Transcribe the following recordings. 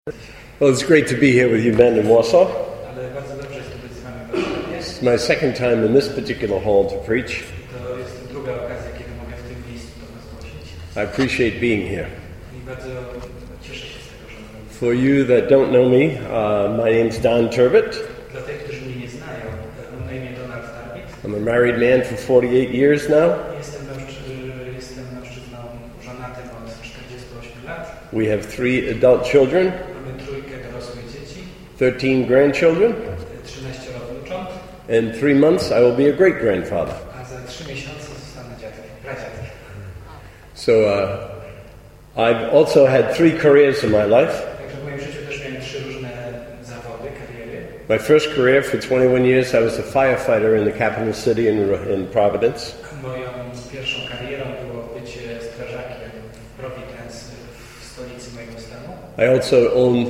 Well, it's great to be here with you men in Warsaw. Ale bardzo dobrze jest tu być z wami w Warszawie. It's my second time in this particular hall to preach. To jest druga okazja, kiedy mogę w tym miejscu do was głosić. I appreciate being here. I bardzo cieszę się z tego, że mogę. For you that don't know me, my name's Don Turbot. Dla tych, którzy mnie nie znają, mam na imię Donald Turbot. I'm a married man for 48 years now. Jestem mężczyzną żonatym od 48 lat. We have 3 adult children, Mamy trójkę dorosłych dzieci, 13 grandchildren, 13 wnucząt, and in 3 months I will be a great-grandfather. a za 3 miesiące zostanę dziadkiem, pradziadkiem. So I've also had 3 careers in my life. Także w moim życiu też miałem 3 różne zawody, kariery. My first career for 21 years, I was a firefighter in the capital city in Providence. Moją pierwszą karierą było bycie strażakiem w Providence, w stolicy mojego stanu. I also owned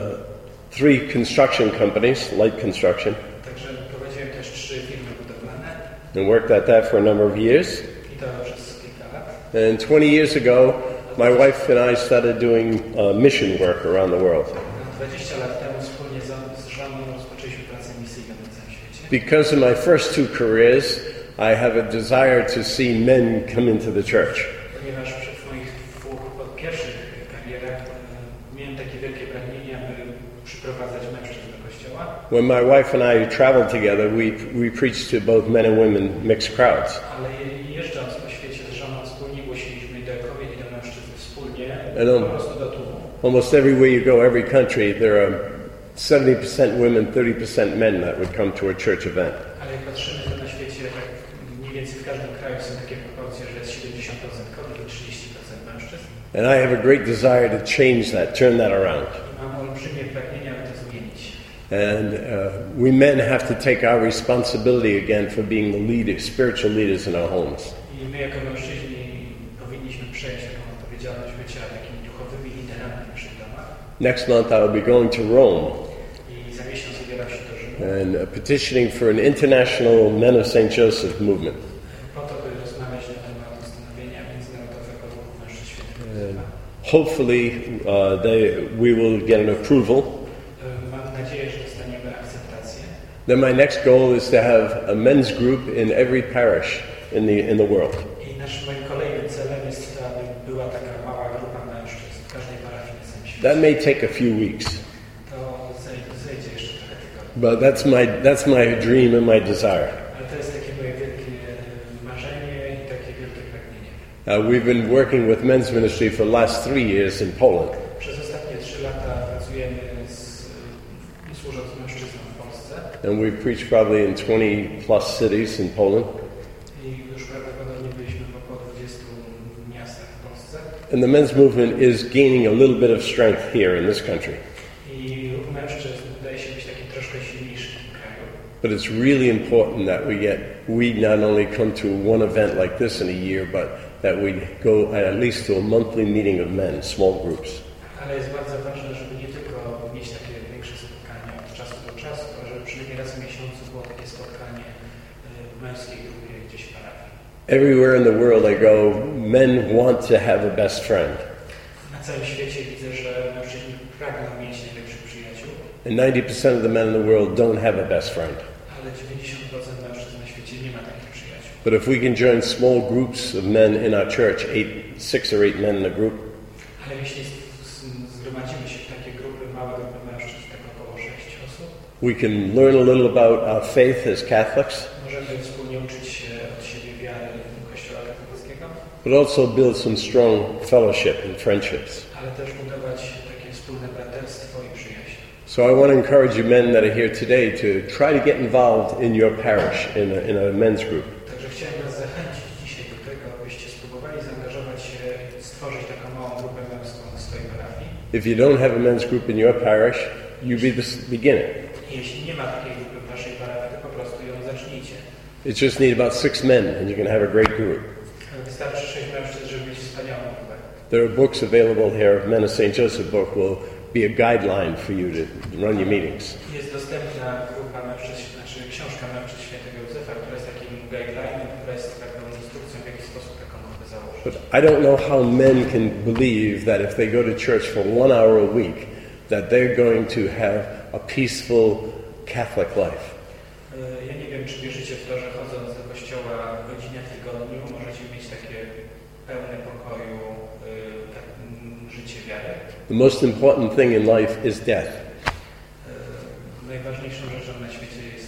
3 construction companies, light construction, Także prowadziłem też 3 firmy budowlane and worked at that for a number of years. i to przez kilka lat. And 20 years ago, my wife and I started doing mission work around the world. 20 lat temu wspólnie z żoną rozpoczęliśmy pracę misyjną na całym świecie. Because of my first 2 careers, I have a desire to see men come into the church. Ponieważ w moich 2 pierwszych karierach miałem takie wielkie pragnienie, aby przyprowadzać mężczyzn do kościoła. When my wife and I traveled together, we preached to both men and women, mixed crowds. Ale jeżdżąc po świecie z żoną wspólnie głosiliśmy do kobiet i do mężczyzn wspólnie, po prostu do tłumu. Almost everywhere you go, every country, there are 70% women, 30% men that would come to a church event. Ale jak patrzymy, to na świecie tak mniej więcej w każdym kraju są takie proporcje, że jest 70% kobiet i 30% mężczyzn. And I have a great desire to change that, turn that around. I mam olbrzymie pragnienie, aby to zmienić. And we men have to take our responsibility again for being the leaders, spiritual leaders in our homes. I my jako mężczyźni powinniśmy przejąć taką odpowiedzialność bycia takimi duchowymi liderami w naszych domach. Next month I will be going to Rome I za miesiąc wybieram się do Rzymu and petitioning for an international Men of St. Joseph movement. po to, by rozmawiać na temat ustanowienia międzynarodowego ruchu mężczyzn świętego Józefa. Hopefully we will get an approval. Mam nadzieję, że dostaniemy akceptację. Then my next goal is to have a men's group in every parish in the world. I moim kolejnym celem jest to, aby była taka mała grupa mężczyzn w każdej parafii na całym świecie. That may take a few weeks, To zejdzie jeszcze trochę tygodni. but that's my dream and my desire. Ale to jest takie moje wielkie marzenie i takie wielkie pragnienie. We've been working with men's ministry for the last 3 years in Poland. Przez ostatnie 3 lata pracujemy służąc mężczyznom w Polsce And we've preached probably in 20 plus cities in Poland. i już prawdopodobnie byliśmy w około 20 miastach w Polsce. And the men's movement is gaining a little bit of strength here in this country. I ruch mężczyzn wydaje się być taki troszkę silniejszy w tym kraju. But it's really important that we not only come to one event like this in a year, but that we go at least to a monthly meeting of men, small groups. Ale jest bardzo ważne, żeby nie tylko mieć takie większe spotkania od czasu do czasu, ale żeby przynajmniej raz w miesiącu było takie spotkanie w męskiej grupie gdzieś w parafii. Everywhere in the world I go, men want to have a best friend. Na całym świecie widzę, że mężczyźni pragną mieć najlepszych przyjaciół, And 90% of the men in the world don't have a best friend. ale 90% mężczyzn na świecie nie ma takich przyjaciół. But if we can join small groups of men in our church, 6 or 8 men in a group, Ale jeśli zgromadzimy się w takie grupy, małe grupy mężczyzn, tak około 6 osób, we can learn a little about our faith as Catholics, możemy wspólnie uczyć się od siebie wiary Kościoła katolickiego, but also build some strong fellowship and friendships. ale też budować takie wspólne braterstwo i przyjaźń. So I want to encourage you men that are here today to try to get involved in your parish in a men's group. Także chciałem Was zachęcić dzisiaj do tego, abyście spróbowali zaangażować się i stworzyć taką małą grupę męską w swojej parafii. If you don't have a men's group in your parish, you be the beginning. Jeśli nie ma takiej grupy w Waszej parafii, to po prostu ją zacznijcie. It just need about 6 men and you can have a great group. Wystarczy 6 mężczyzn, żeby mieć wspaniałą grupę. There are books available here. Men of St. Joseph book will be a guideline for you to run your meetings. Jest dostępna grupa mężczyzn, znaczy książka mężczyzn świętego Józefa, która jest takim guideline'em, która jest taką instrukcją, w jaki sposób taką grupę założyć. But I don't know how men can believe that if they go to church for 1 hour a week, that they're going to have a peaceful Catholic life. Ja nie wiem, czy wierzycie w to, że chodząc do kościoła godzinę w tygodniu możecie mieć takie pełne pokoju życie wiary. The most important thing in life is death. Najważniejszą rzeczą na świecie jest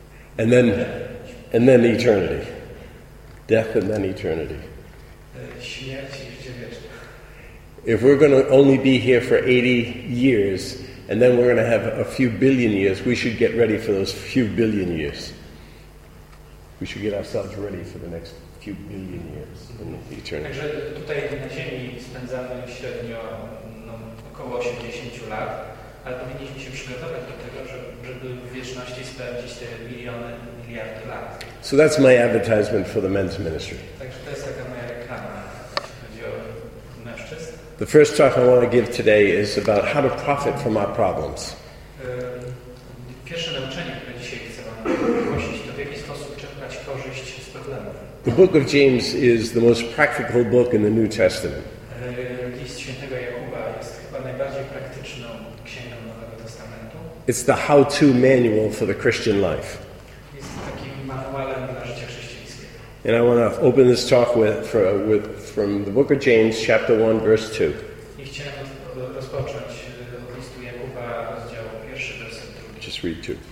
And then eternity. Death and then eternity. Śmierć i życie wieczne. If we're going to only be here for 80 years, and then we're going to have a few billion years, we should get ready for those few billion years. We should get ourselves ready for the next few billion years in eternity. Także tutaj na Ziemi spędzamy średnio około 80 lat, ale powinniśmy się przygotować do tego, żeby w wieczności spędzić te miliardy lat. So that's my advertisement for the men's ministry. Także to jest taka moja reklama, jeśli chodzi o mężczyzn. The first talk I want to give today is about how to profit from our problems. Pierwsze nauczanie, które dzisiaj chcę Wam głosić, to w jaki sposób czerpać korzyść z problemów. The book of James is the most practical book in the New Testament. List świętego Jakuba jest chyba najbardziej praktyczną księgą Nowego Testamentu. It's the how-to manual for the Christian life. Jest takim manualem dla życia chrześcijańskiego. And I want to open this talk from the book of James, chapter 1, verse 2. I chciałem rozpocząć od listu Jakuba, rozdział 1, werset 2. Just read 2.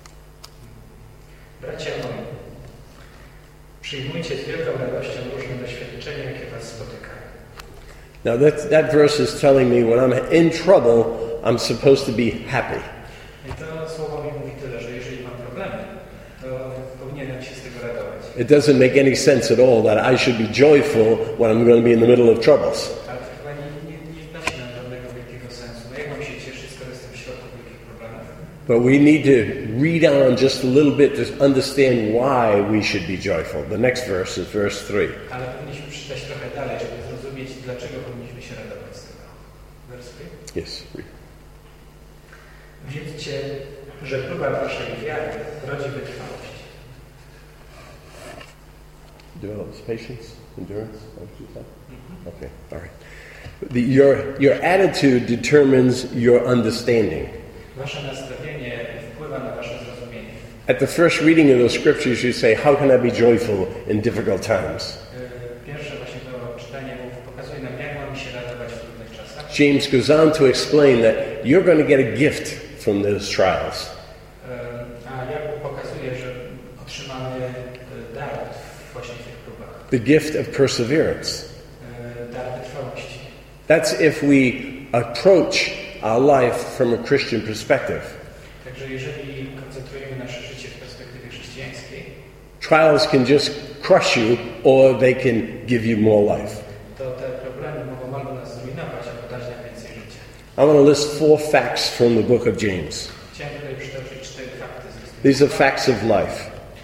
Bracia moi, przyjmujcie z wielką radością różne doświadczenia, jakie was spotykają. Now that verse is telling me when I'm in trouble, I'm supposed to be happy. I to słowo mi mówi tyle, że jeżeli mam problemy, to powinienem się z tego radować. It doesn't make any sense at all that I should be joyful when I'm going to be in the middle of troubles. Ale to chyba nie wnosi nam żadnego wielkiego sensu. No jak mam się cieszyć, skoro jestem w środku wielkich problemów? But we need to read on just a little bit to understand why we should be joyful. The next verse is verse 3. Ale powinniśmy przeczytać trochę dalej, żeby zrozumieć, dlaczego powinniśmy się radować z tego. Wers 3. Yes, read. Wiedzcie, że próba waszej wiary rodzi wytrwałość. Develops patience, endurance. Okay, all right. Your attitude determines your understanding. Wasze nastawienie wpływa na wasze zrozumienie. At the first reading of those scriptures, you say, "How can I be joyful in difficult times?" Pierwsze właśnie to czytanie pokazuje nam, jak mamy się radować w trudnych czasach. James goes on to explain that you're going to get a gift from those trials. A Jakub pokazuje, że otrzymamy dar właśnie w tych próbach. The gift of perseverance. Dar wytrwałości. That's if we approach our life from a Christian perspective. Także jeżeli koncentrujemy nasze życie w perspektywie chrześcijańskiej, Trials can just crush you or they can give you more life. to te problemy mogą albo nas zrujnować, albo dać nam więcej życia. I want to list 4 facts from the book of James. Chciałem tutaj przytoczyć 4 fakty z listu. These are facts of life.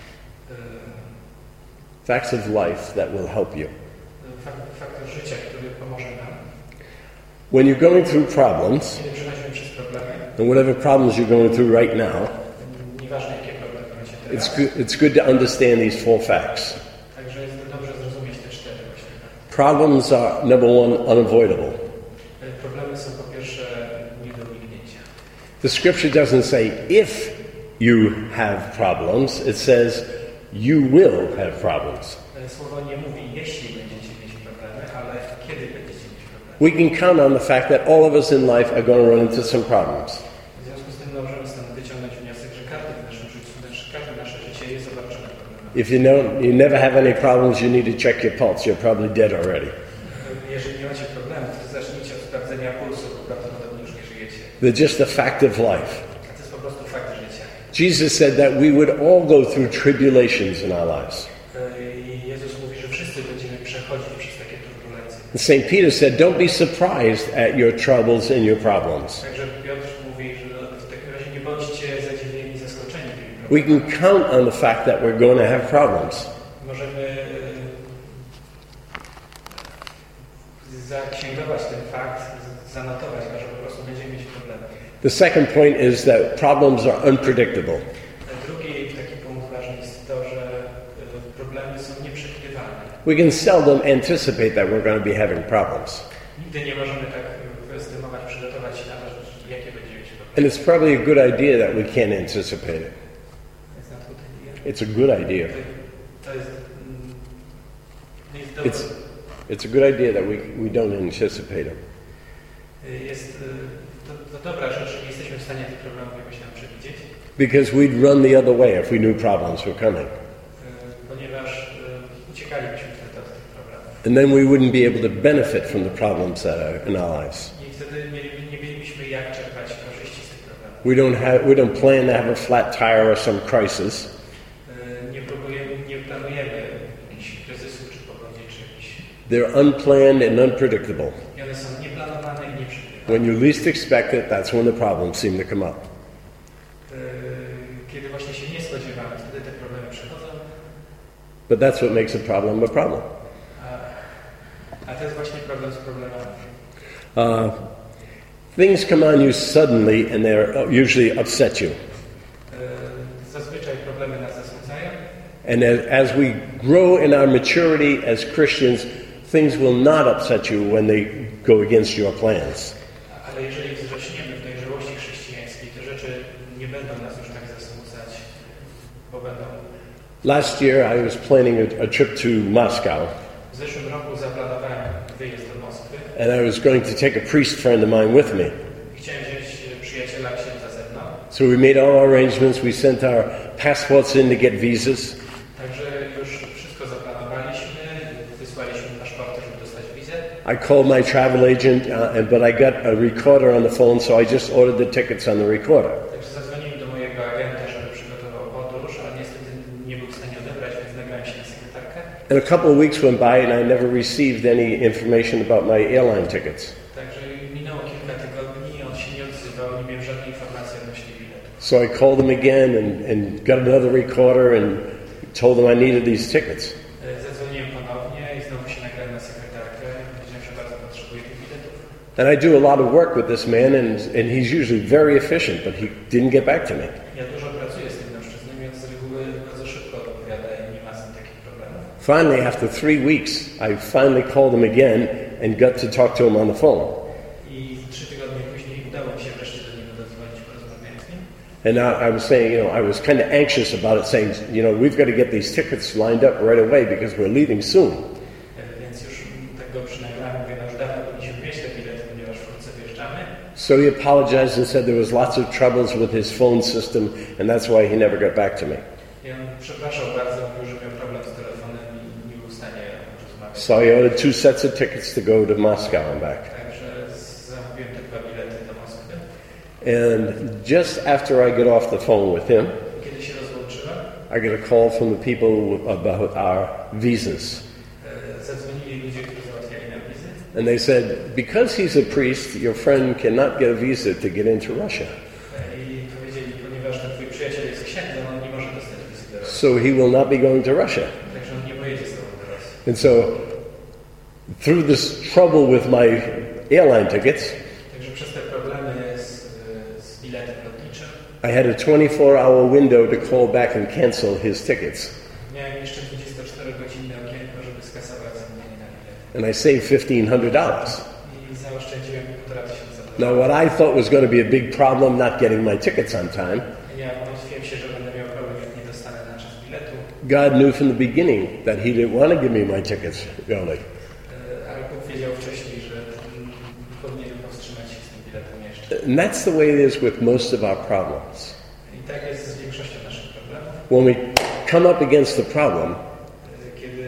Facts of life that will help you. Faktor życia, który pomoże nam. When you're going through problems, Kiedy przechodzimy przez problemy, and whatever problems you're going through right now, nieważne jakie problemy macie teraz, it's good to understand these 4 facts. także jest dobrze zrozumieć te 4 właśnie. Problems are, number 1, unavoidable. Problemy są po pierwsze nie do uniknięcia. The scripture doesn't say if you have problems, it says you will have problems. Słowo nie mówi, jeśli będziecie mieć problemy, ale kiedy będziecie mieć problemy. We can count on the fact that all of us in life are going to run into some problems. W związku z tym możemy stąd wyciągnąć wniosek, że każdy w naszym życiu, każde nasze życie jest obarczone problemami. If you never have any problems, you need to check your pulse. You're probably dead already. Jeżeli nie macie problemów, to zacznijcie od sprawdzenia pulsu, bo prawdopodobnie już nie żyjecie. They're just a fact of life. A to jest po prostu fakt życia. Jesus said that we would all go through tribulations in our lives. I Jezus mówi, że wszyscy będziemy przechodzić przez takie turbulencje. St. Peter said, don't be surprised at your troubles and your problems. Także Piotr mówi, że w takim razie nie bądźcie zadziwieni, zaskoczeni tymi We problemami. can count on the fact that we're going to have problems. Możemy zaksięgować ten fakt, zanotować go, że po prostu będziemy mieć problemy. The second point is that problems are unpredictable. Drugi taki punkt ważny jest to, że problemy są nieprzewidywalne. We can seldom anticipate that we're going to be having problems. Nigdy nie możemy tak wyestymować, przygotować się na to, jakie jakieś problemy. And it's probably a good idea that we can't anticipate it. It's not good idea. It's a good idea. To jest, jest dobre. It's a good idea that we don't anticipate them. Jest to dobra rzecz, nie jesteśmy w stanie tych problemów jakoś tam przewidzieć. Because we'd run the other way if we knew problems were coming. Ponieważ uciekalibyśmy wtedy od tych problemów. And then we wouldn't be able to benefit from the problems that are in our lives. I wtedy nie mielibyśmy jak czerpać korzyści z tych problemów. We don't plan to have a flat tire or some crisis. Nie planujemy jakichś kryzysów czy pogodzie, czy jakichś... They're unplanned and unpredictable. I one są nieplanowane i nieprzewidziane. When you least expect it, that's when the problems seem to come up. Kiedy właśnie się nie spodziewamy, wtedy te problemy przychodzą. But that's what makes a problem a problem. A to jest właśnie problem z problemami. Things come on you suddenly and they usually upset you. Zazwyczaj problemy nas zasmucają. And as we grow in our maturity as Christians, things will not upset you when they go against your plans. Ale jeżeli wzrośniemy w dojrzałości chrześcijańskiej, te rzeczy nie będą nas już tak zasmucać, bo będą... Last year I was planning a trip to Moscow. W zeszłym roku zaplanowałem wyjazd do Moskwy. And I was going to take a priest friend of mine with me. Chciałem wziąć przyjaciela księdza ze mną. So we made all our arrangements. We sent our passports in to get visas. Także już wszystko zaplanowaliśmy, wysłaliśmy paszporty, żeby dostać wizę. I called my travel agent, but I got a recorder on the phone, so I just ordered the tickets on the recorder. Także zadzwoniłem do mojego agenta, żeby przygotował podróż, ale niestety nie był w stanie odebrać, więc nagrałem się na sekretarkę. And a couple of weeks went by and I never received any information about my airline tickets. Także minęło kilka tygodni, on się nie odzywał, nie miał żadnej informacji odnośnie biletu. So I called him again and got another recorder and told him I needed these tickets. Zadzwoniłem ponownie i znowu się nagrałem na sekretarkę. Powiedziałem, że bardzo potrzebuję tych biletów. And I do a lot of work with this man and he's usually very efficient, but he didn't get back to me. Ja dużo pracuję z tym mężczyzną, więc z reguły bardzo szybko odpowiada i nie ma z tym takich problemów. Finally, after 3 weeks, I finally called him again and got to talk to him on the phone. I 3 tygodnie później udało mi się wreszcie do niego zadzwonić, porozmawiałem z nim. And I was saying, I was kind of anxious about it, saying, we've got to get these tickets lined up right away because we're leaving soon. Więc już tak go przynajmniej mówię, już dawno powinniśmy mieć te bilety, ponieważ wkrótce wyjeżdżamy. So he apologized and said there was lots of troubles with his phone system and that's why he never got back to me. I on przepraszał bardzo, mówił, że miał problem z telefonem i nie był w stanie rozmawiać. So I ordered 2 sets of tickets to go to Moscow and back. Także zamówiłem te 2 bilety do Moskwy. And just after I get off the phone with him, Kiedy się rozłączyłem, I get a call from the people about our visas. zadzwonili ludzie, którzy załatwiali nam wizy. And they said, because he's a priest, your friend cannot get a visa to get into Russia. I powiedzieli, ponieważ ten twój przyjaciel jest księdzem, on nie może dostać wizy do Rosji. So he will not be going to Russia. Także on nie pojedzie z tobą do Rosji. And so, through this trouble with my airline tickets, Także przez te problemy z biletem lotniczym I had a 24-hour window to call back and cancel his tickets. miałem jeszcze 24-godzinne okienko, żeby skasować zamówienie na bilet. And I saved $1,500. I zaoszczędziłem $1500. Now, what I thought was going to be a big problem not getting my tickets on time, Ja martwiłem się, że będę miał problem, jak nie dostanę na czas biletu. God knew from the beginning that He didn't want to give me my tickets early. Ale Bóg wiedział wcześniej, że powinienem powstrzymać się z tym biletem jeszcze. And that's the way it is with most of our problems. I tak jest z większością naszych problemów. When we come up against the problem, Kiedy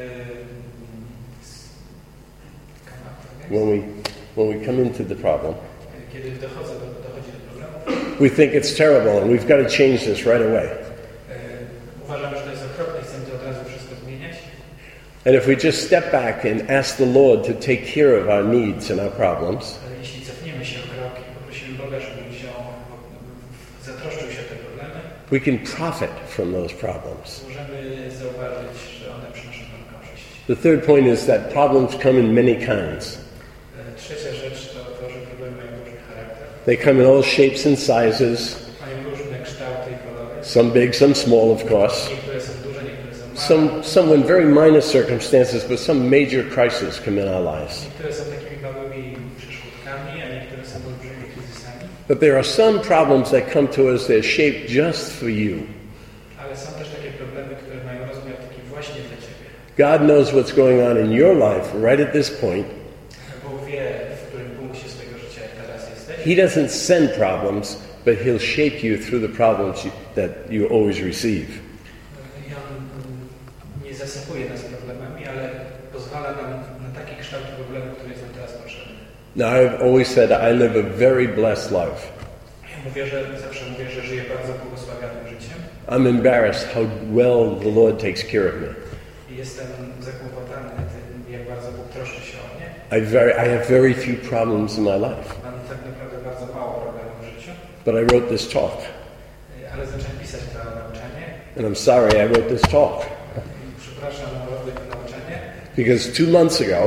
when we come into the problem, kiedy dochodzi do problemów, we think it's terrible and we've got to change this right away. uważamy, że to jest okropne i chcemy to od razu wszystko zmieniać. And if we just step back and ask the Lord to take care of our needs and our problems, Ale jeśli cofniemy się o krok i poprosimy Boga, żeby zatroszczył się o te problemy, we can profit from those problems. możemy zauważyć, że one przynoszą nam korzyść. The third point is that problems come in many kinds. Trzecia rzecz to, że problemy mają różny charakter. They come in all shapes and sizes, Mają różne kształty i kolory. some big, some small, of course. Niektóre są duże, niektóre są małe. Some in very minor circumstances, but some major crises come in our lives. Niektóre są takimi małymi przeszkódkami, a niektóre są olbrzymimi kryzysami. But there are some problems that come to us that are shaped just for you. Ale są też takie problemy, które mają rozmiar taki właśnie dla Ciebie. God knows what's going on in your life right at this point. Bóg wie, w którym punkcie swojego życia teraz jesteś. He doesn't send problems, but He'll shape you through the problems that you always receive. I On nie zasypuje nas problemami, ale pozwala nam na taki kształt problemu, który jest nam teraz potrzebny. Now, I've always said I live a very blessed life. Zawsze mówię, że żyję bardzo błogosławionym życiem. I'm embarrassed how well the Lord takes care of me. I jestem zakłopotany tym, jak bardzo Bóg troszczy się o mnie. I have very few problems in my life. Mam tak naprawdę bardzo mało problemów w życiu. But I wrote this talk. Ale zacząłem pisać to nauczanie. And I'm sorry I wrote this talk. Przepraszam naprawdę to nauczanie. Because 2 months ago,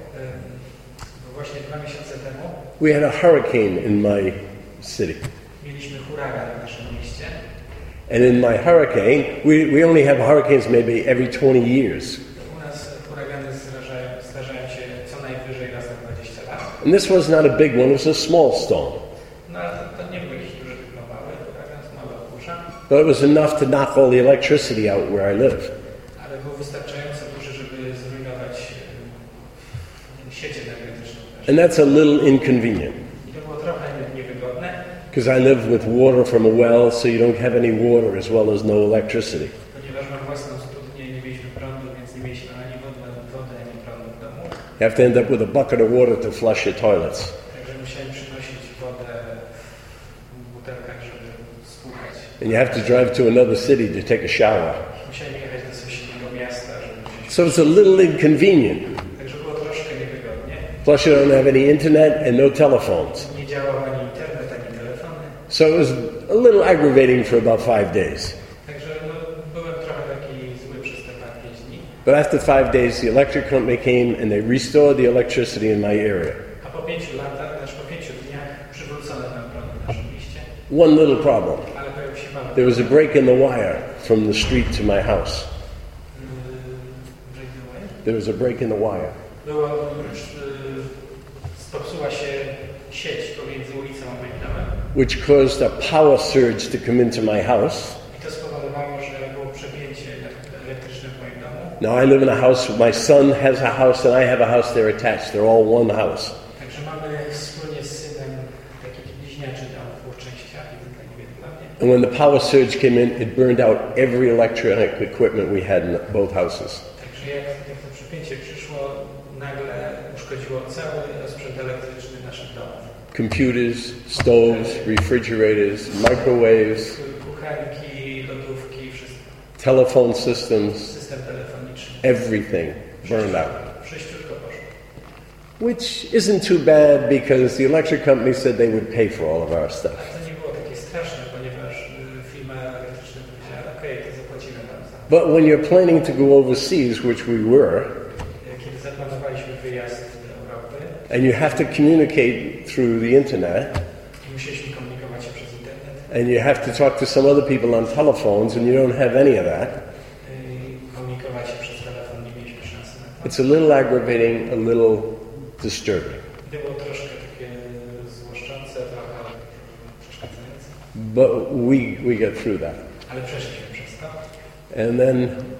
Bo właśnie 2 miesiące temu we had a hurricane in my city. mieliśmy huragan w naszym mieście. And in my hurricane, we only have hurricanes maybe every 20 years. U nas huragany zdarzają się co najwyżej raz na 20 lat. And this was not a big one, it was a small storm. No ale to nie był jakiś duży, tylko mały huragan, mała burza. But it was enough to knock all the electricity out where I live. Ale był wystarczająco duży, żeby zrujnować siecie energetyczne. And that's a little inconvenient. I to było trochę niewygodne, Because I live with water from a well, so you don't have any water as well as no electricity. ponieważ mam własną studnię i nie mieliśmy prądu, więc nie mieliśmy ani wody, ani prądu w domu. You have to end up with a bucket of water to flush your toilets. Także musiałem przynosić wodę w butelkach, żeby spłukać. And you have to drive to another city to take a shower. Musiałem jechać do sąsiedniego miasta, żeby wziąć. So it's a little inconvenient. Także było troszkę niewygodnie. Plus you don't have any internet and no telephones. Nie działał ani internet, ani telefony. So it was a little aggravating for about 5 days. Także byłem trochę taki zły przez te 5 dni. But after 5 days, the electric company came and they restored the electricity in my area. A po 5 latach, po 5 dniach przywrócono nam prąd w naszym mieście. One little problem. Ale pojawił się mały There was a break in the wire from the street to my house. There was a break in the wire. Popsuła się sieć pomiędzy ulicą a moim domem. Which caused a power surge to come into my house. I to spowodowało, że było przepięcie elektryczne w moim domu. Now I live in a house, my son has a house and I have a house, they're attached. They're all one house. Także mamy wspólnie z synem taki bliźniaczy dom w 2 częściach, jeden dla niego, dla mnie. And when the power surge came in, it burned out every electronic equipment we had in both houses. Także jak to przepięcie przyszło, nagle uszkodziło cały sprzęt elektryczny naszych domów. Computers, stoves, refrigerators, microwaves, Kuchenki, lodówki, wszystko. telephone systems, System telefoniczny. everything burned out. Wszyściutko poszło. Which isn't too bad because the electric company said they would pay for all of our stuff. Ale to nie było takie straszne, ponieważ firma elektryczna powiedziała, okej, to zapłacimy nam za. But when you're planning to go overseas, which we were, Kiedy zaplanowaliśmy wyjazd do Europy and you have to communicate through the internet, i musieliśmy komunikować się przez internet, and you have to talk to some other people on telephones, and you don't have any of that, komunikować się przez telefon, nie mieliśmy szansy na to. it's a little aggravating, a little disturbing. Było troszkę takie złoszczące, trochę przeszkadzające, But we get through that. ale przeszliśmy przez to. And then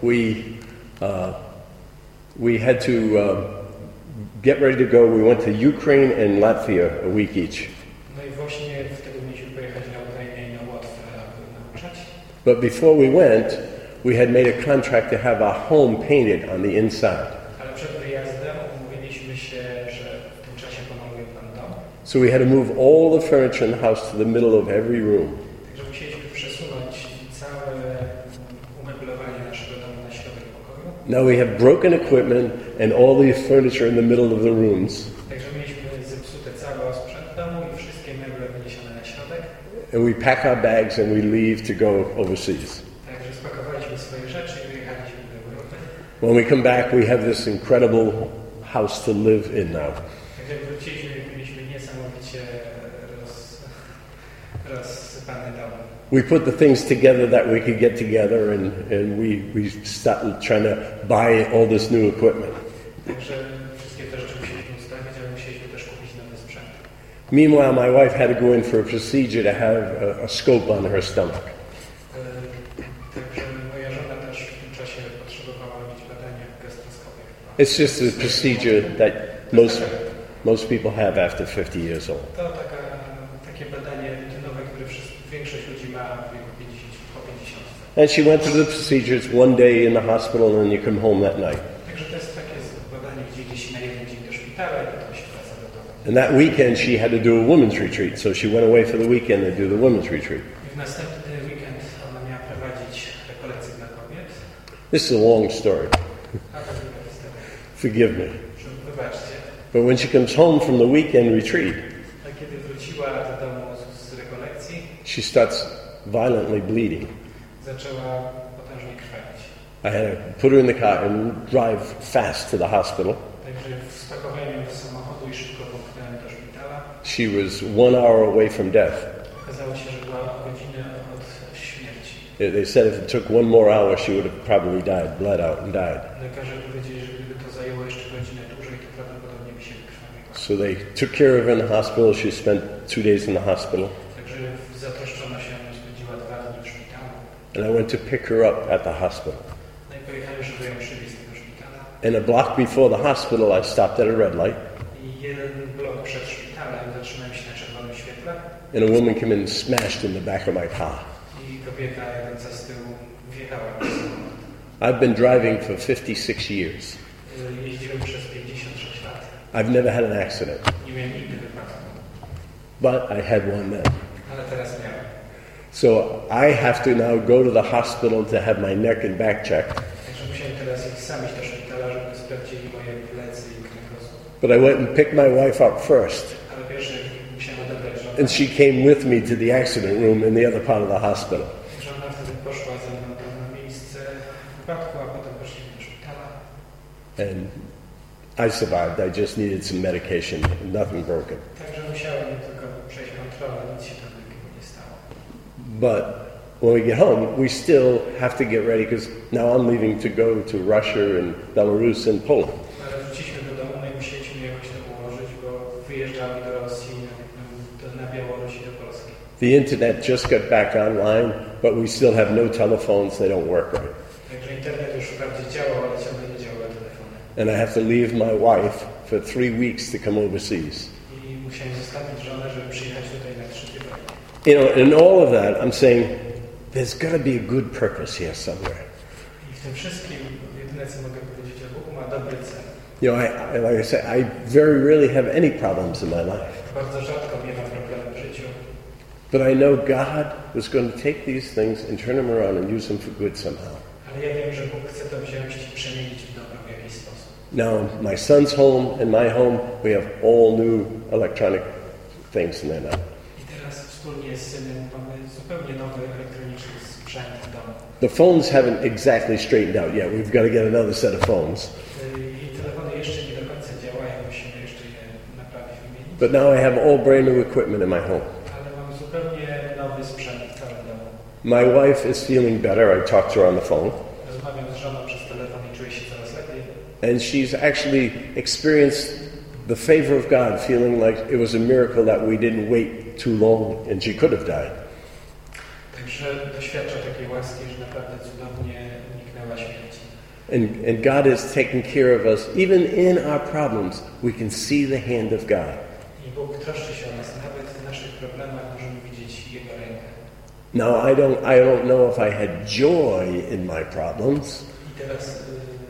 we had to get ready to go. We went to Ukraine and Latvia a week each. No i właśnie wtedy mieliśmy pojechać na Ukrainę i na Łotwę, aby nauczać. But before we went, we had made a contract to have our home painted on the inside. Ale przed wyjazdem umówiliśmy się, że w tym czasie pomaluję nam dom. So we had to move all the furniture in the house to the middle of every room. Także musieliśmy przesunąć całe umeblowanie naszego domu na środek pokoju. Now we have broken equipment and all the furniture in the middle of the rooms. Także mieliśmy zepsute cały osprzęt domu i wszystkie meble wyniesione na środek. And we pack our bags and we leave to go overseas. Także spakowaliśmy swoje rzeczy i wyjechaliśmy do Europy. When we come back, we have this incredible house to live in now. Także jak wróciliśmy, mieliśmy niesamowicie rozsypany dom. We put the things together that we could get together, and we started trying to buy all this new equipment. Także wszystkie te rzeczy musieliśmy ustawić, ale musieliśmy też kupić nowy sprzęt. Meanwhile, my wife had to go in for a procedure to have a scope on her stomach. Także moja żona też w tym czasie potrzebowała robić badania gastroskopię. It's just a procedure that most people have after 50 years old. To takie badanie rutynowe, które większość ludzi ma w wieku 50, po 50. And she went through the procedure. It's one day in the hospital and then you come home that night. Także to jest takie badanie, gdzie idzie się na jeden dzień do szpitala i potem się wraca do domu. And that weekend she had to do a women's retreat, so she went away for the weekend to do the women's retreat. I w następny weekend ona miała prowadzić rekolekcje dla kobiet. This is a long story. Forgive me. Wybaczcie. But when she comes home from the weekend retreat, A kiedy wróciła do domu z rekolekcji, she starts violently bleeding. zaczęła potężnie krwawić. I had to put her in the car and drive fast to the hospital. Także spakowałem ją do samochodu i szybko popchnąłem do szpitala. She was 1 hour away from death. Okazało się, że była o godzinę od śmierci. They said if it took 1 more hour, she would have probably died, bled out and died. Lekarze powiedzieli, że gdyby to zajęło jeszcze godzinę dłużej, to prawdopodobnie by się wykrwawiła. So they took care of her in the hospital. She spent 2 days in the hospital. Także zatroszczono się, ona spędziła 2 dni w szpitalu. And I went to pick her up at the hospital. No i pojechałem, żeby ją przywieźć do szpitala. And a block before the hospital, I stopped at a red light. I jeden blok przed szpitalem zatrzymałem się na czerwonym świetle. And a woman came in and smashed in the back of my car. I kobieta jadąca z tyłu wjechała w samochód. I've been driving for 56 years. Jeździłem przez 56 lat. I've never had an accident. Nie miałem nigdy wypadku. But I had one then. Ale teraz miałem. So I have to now go to the hospital to have my neck and back checked. Także musiałem teraz ich sam iść do szpitala, żeby sprawdzili moje plecy i kręgosłup. But I went and picked my wife up first. Ale pierwsze musiałem odebrać żonę. And she came with me to the accident room in the other part of the hospital. Żona wtedy poszła ze mną na miejsce wypadku, a potem poszliśmy do szpitala. And I survived. I just needed some medication, nothing broken. Także musiałem tylko przejść kontrolę, nic się tam nie stało. But when we get home, we still have to get ready because now I'm leaving to go to Russia and Belarus and Poland. Ale wróciliśmy do domu, no i musieliśmy jakoś to ułożyć, bo wyjeżdżamy do Rosji, na Białoruś i do Polski. The internet just got back online, but we still have no telephones. They don't work right. Także internet już wprawdzie działał, ale ciągle nie działały telefony. And I have to leave my wife for 3 weeks to come overseas. I musiałem zostawić żonę, żeby przyjechać tutaj na 3 tygodnie. You know, in all of that, I'm saying there's got to be a good purpose here somewhere. I w tym wszystkim jedyne, co mogę powiedzieć, że Bóg ma dobry cel. You know, like I said, I very rarely have any problems in my life. Bardzo rzadko miewam problemy w życiu. But I know God was going to take these things and turn them around and use them for good somehow. Ale ja wiem, że Bóg chce to wziąć i przemienić w dobro w jakiś sposób. Now, my son's home and my home, we have all new electronic things in there now. I teraz wspólnie z synem mamy zupełnie nowy elektroniczny sprzęt w domu. The phones haven't exactly straightened out yet. We've got to get another set of phones. I telefony jeszcze nie do końca działają, musimy jeszcze je naprawić, wymienić. But now I have all brand new equipment in my home. Ale mam zupełnie nowy sprzęt w całym domu. My wife is feeling better. I talked to her on the phone. Rozmawiam z żoną przez telefon i czuję się coraz lepiej. And she's actually experienced the favor of God, feeling like it was a miracle that we didn't wait too long and she could have died. Także doświadcza takiej łaski, że naprawdę cudownie uniknęła śmierci. And God is taking care of us. Even in our problems, we can see the hand of God. I Bóg troszczy się o nas. Nawet w naszych problemach możemy widzieć Jego rękę. Now, I don't know if I had joy in my problems. I teraz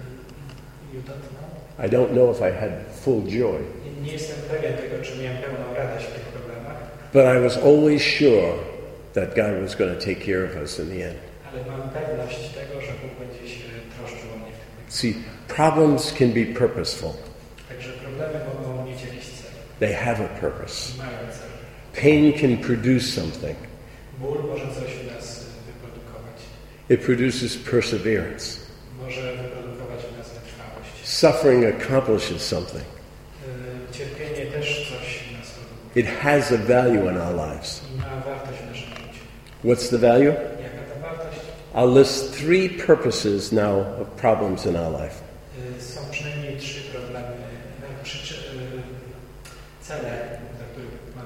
you don't know? I don't know if I had full joy. Nie jestem pewien tego, czy miałem pełną radość w tych problemach. But I was always sure that God was going to take care of us in the end. Ale mam pewność tego, że Bóg będzie się troszczył o mnie w tych. See, problems can be purposeful. Także problemy mogą mieć jakiś cel. They have a purpose. Mają cel. Pain can produce something. Ból może coś w nas wyprodukować. It produces perseverance. Może wyprodukować w nas wytrwałość. Suffering accomplishes something. Cierpienie też coś w nas produkuje. It has a value in our lives. I ma wartość w naszym życiu. What's the value? Jaka ta wartość? I'll list 3 purposes now of problems in our life. Są przynajmniej 3 problemy, cele, dla których mamy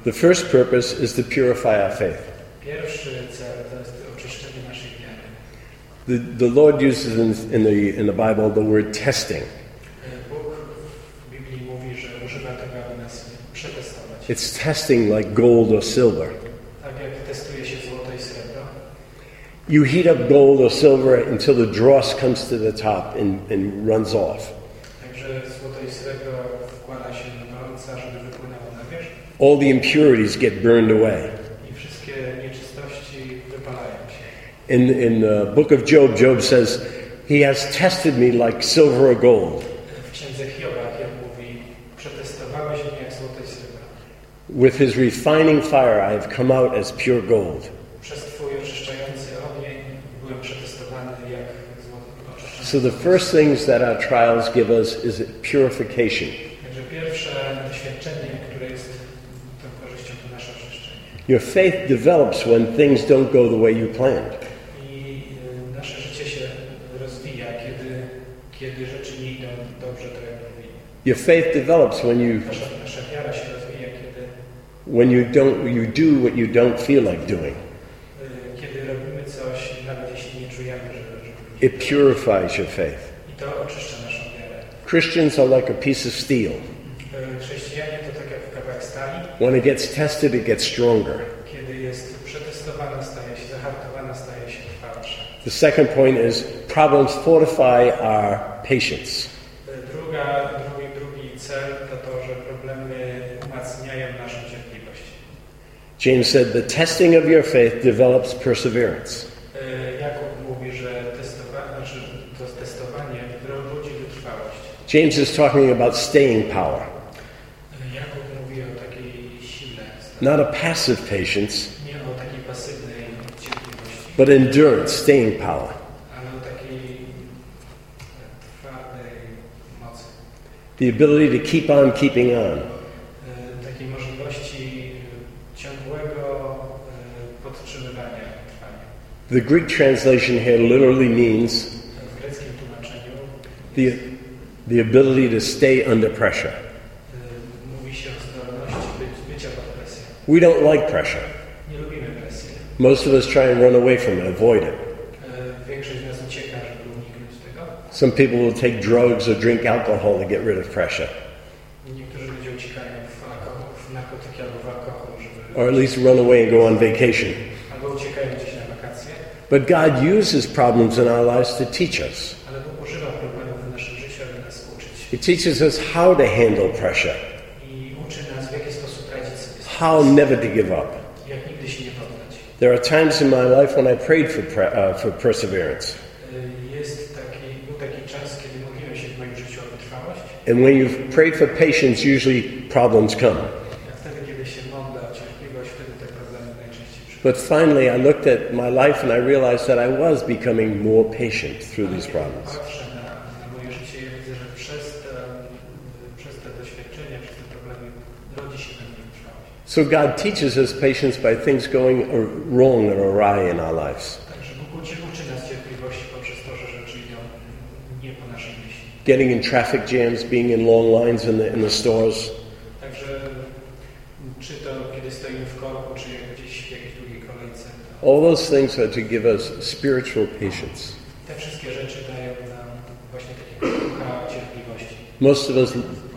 The first purpose is to purify our faith. Pierwszy cel to jest oczyszczenie naszej wiary. The Lord uses in the Bible the word testing. Bóg w Biblii mówi, że używa tego, aby nas przetestować. It's testing like gold or silver. Tak jak testuje się złoto i srebro. You heat up gold or silver until the dross comes to the top and runs off. Także złoto i srebro wkłada się do gorąca, żeby wypłynęło na wierzch. All the impurities get burned away. I wszystkie nieczystości wypalają się. In the book of Job, Job says, He has tested me like silver or gold. W księdze Hioba Hiob mówi: przetestowałeś mnie jak złoto i srebro. With His refining fire, I have come out as pure gold. Przez Twój oczyszczający ogień byłem przetestowany jak złoto oczyszczone. So the first things that our trials give us is purification. Także pierwsze doświadczenie, które jest tą korzyścią, to nasze oczyszczenie. Your faith develops when things don't go the way you planned. I nasze życie się rozwija, kiedy rzeczy nie idą dobrze, tak jak powinny. Your faith develops Nasza wiara się rozwija, when you do what you don't feel like doing. kiedy robimy coś, nawet jeśli nie czujemy, że It purifies your faith. I to oczyszcza naszą wiarę. Christians are like a piece of steel. Chrześcijanie to tak jak kawałek stali. When it gets tested, it gets stronger. Kiedy jest przetestowana, staje się zahartowana, staje się trwalsza. The second point is problems fortify our patience. Drugi cel to, że problemy umacniają naszą cierpliwość. James said, the testing of your faith develops perseverance. Jakub mówi, że to testowanie rodzi wytrwałość. James is talking about staying power. Jakub mówi o takiej sile. Not a passive patience, Nie o takiej pasywnej cierpliwości, but endurance, staying power. ale o takiej twardej mocy. The ability to keep on keeping on. Takiej możliwości ciągłego podtrzymywania trwania. The Greek translation here literally means W greckim tłumaczeniu the ability to stay under pressure. mówi się o zdolności bycia pod presją. We don't like pressure. Nie lubimy presji. Most of us try and run away from it, avoid it. Większość z nas ucieka, żeby uniknąć tego. Some people will take drugs or drink alcohol to get rid of pressure, Niektórzy ludzie uciekają w narkotyki albo w alkohol, żeby... or at least run away and go on vacation. Albo uciekają gdzieś na wakacje. But God uses problems in our lives to teach us. Ale Bóg używa problemów w naszym życiu, aby nas uczyć. It teaches us how to handle pressure, I uczy nas, w jaki sposób radzić sobie z how never to give up. jak nigdy się nie poddać. There are times in my life when I prayed for perseverance. Był taki czas, kiedy modliłem się w moim życiu o wytrwałość. And when you've prayed for patience, usually problems come. A wtedy, kiedy się modlę o cierpliwość, wtedy te problemy najczęściej przychodzą. But finally, I looked at my life and I realized that I was becoming more patient through these problems. Patrzę na moje życie i widzę, że przez te doświadczenia, przez te problemy rodzi się we mnie wytrwałość. So God teaches us patience by things going wrong or awry in our lives. Także Bóg uczy nas cierpliwości poprzez to, że rzeczy idą nie po naszej myśli. Getting in traffic jams, being in long lines in the stores. Także czy to kiedy stoimy w korku, czy gdzieś w jakiejś długiej kolejce. All those things are to give us spiritual patience. Te wszystkie rzeczy dają nam właśnie takiego ducha cierpliwości. Most of us,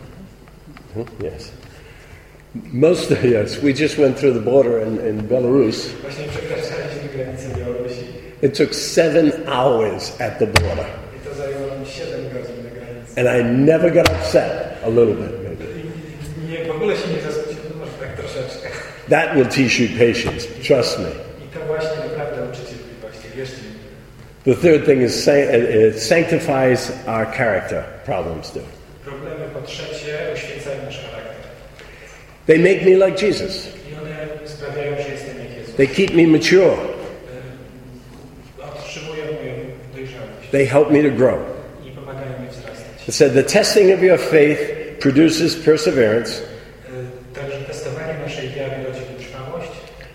yes, we just went through the border in Belarus. Właśnie przekraczaliśmy granicę Białorusi It took 7 hours at the border. i to zajęło nam 7 godzin na granicy. And I never got upset, a little bit maybe. I w ogóle się nie zasmuciłem, może tak troszeczkę. That will teach you patience, trust me. I to właśnie naprawdę uczy cierpliwości, wierzcie mi. The third thing is it sanctifies our character, problems do. Problemy po trzecie uświecają nasz charakter. They make me like Jesus. I one sprawiają, że jestem jak Jezus. They keep me mature. Otrzymują moją dojrzałość They help me to grow. i pomagają mi wzrastać. It said the testing of your faith produces perseverance, Także testowanie naszej wiary rodzi wytrwałość,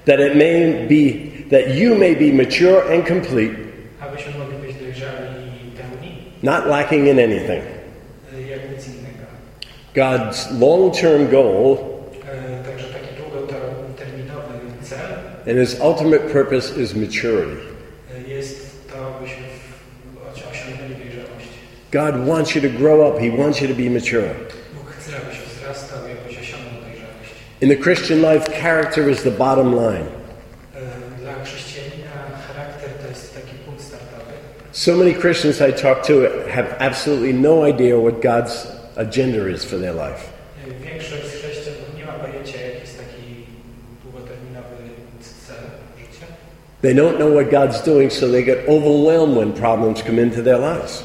that you may be mature and complete, abyśmy mogli być dojrzali i pełni, not lacking in anything. jak nic innego. God's long-term goal Także taki długoterminowy And his ultimate purpose is maturity. Jest to, byśmy osiągnęli dojrzałość. God wants you to grow up. He wants you to be mature. Bóg chce, abyś wzrastał i abyś osiągnął dojrzałość. In the Christian life, character is the bottom line. Dla chrześcijanina charakter to jest taki punkt startowy. So many Christians I talk to have absolutely no idea what God's agenda is for their life. Większość z chrześcijan nie ma pojęcia, jaki jest taki długoterminowy cel życia. They don't know what God's doing, so they get overwhelmed when problems come into their lives.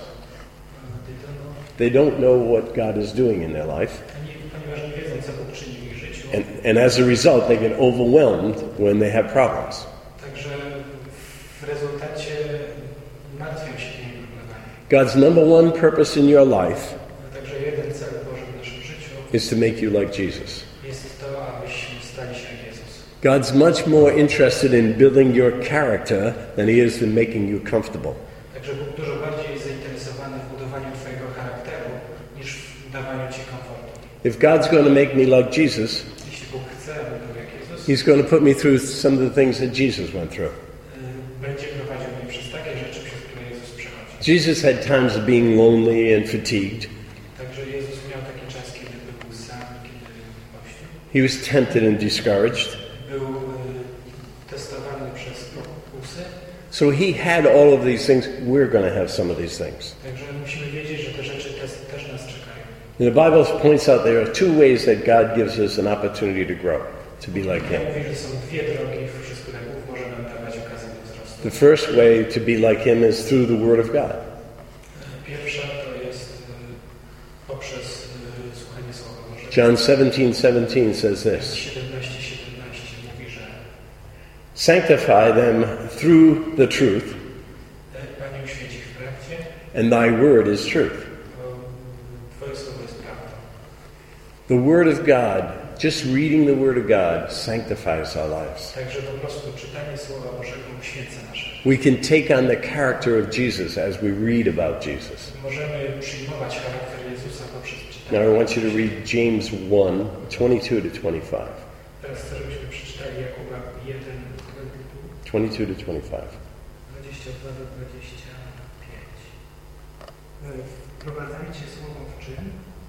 They don't know what God is doing in their life. Ponieważ nie wiedzą, co Bóg czyni w ich życiu. And as a result, they get overwhelmed when they have problems. Także w rezultacie martwią się tymi problemami. God's number one purpose in your life Także jeden cel Boży w naszym życiu is to make you like Jesus. jest to, abyśmy stali się jak Jezus. God's much more interested in building your character than he is in making you comfortable. Także Bóg dużo bardziej jest zainteresowany w budowaniu twojego charakteru niż w dawaniu ci komfortu. If God's going to make me like Jesus, Jeśli Bóg chce, abym był jak Jezus, he's going to put me through some of the things that Jesus went through. będzie prowadził mnie przez takie rzeczy, przez które Jezus przechodzi. Jesus had times of being lonely and fatigued. Także Jezus miał taki czas, kiedy był sam, kiedy pościł. He was tempted and discouraged. Był testowany przez pokusy. So he had all of these things. We're going to have some of these things. Także musimy wiedzieć, że te rzeczy też nas czekają. And the Bible points out there are two ways that God gives us an opportunity to grow, to be like him. Mówi, że są dwie drogi, przez które Bóg może nam dawać okazję do wzrostu. The first way to be like him is through the Word of God. Pierwsza to jest poprzez słuchanie Słowa Bożego. John 17:17 says this, 17:17 mówi, że sanctify them through the truth, Panie uświęć ich w prawdzie, and thy word is truth. bo Twoje Słowo jest prawdą. The Word of God, just reading the Word of God, sanctifies our lives. Także po prostu czytanie Słowa Bożego uświęca nasze. We can take on the character of Jesus as we read about Jesus. Możemy przyjmować charakter Jezusa poprzez Now czytanie. I want you to read James 1:22-25. Teraz chcę, żebyśmy przeczytali Jakuba 1, 22-25. 22 do 25. Wprowadzajcie słowo w czyn,